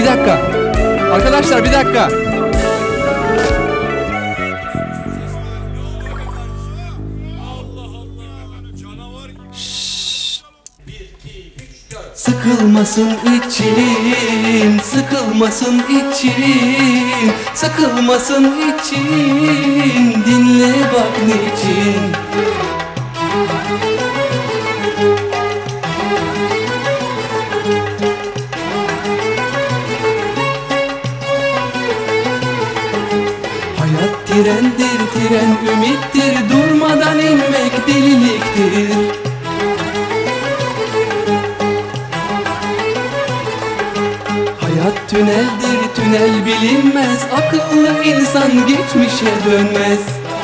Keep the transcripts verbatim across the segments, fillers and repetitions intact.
bir dakika. Arkadaşlar bir dakika. Sıkılmasın için, sıkılmasın için, sıkılmasın için, dinle bak niçin. Hayat trendir, tren ümittir, durmadan inmek deliliktir. Hayat tüneldir, tünel bilinmez, akıllı insan geçmişe dönmez.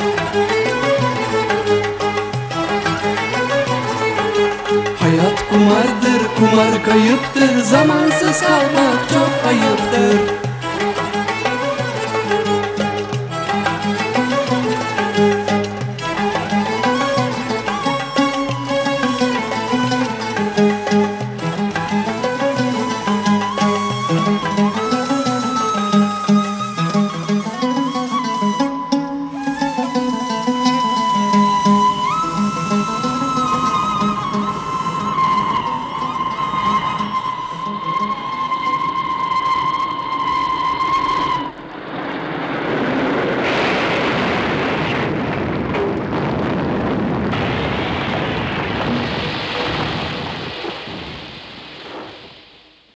Hayat kumardır, kumar kayıptır, zamansız kalmak çok ayıptır.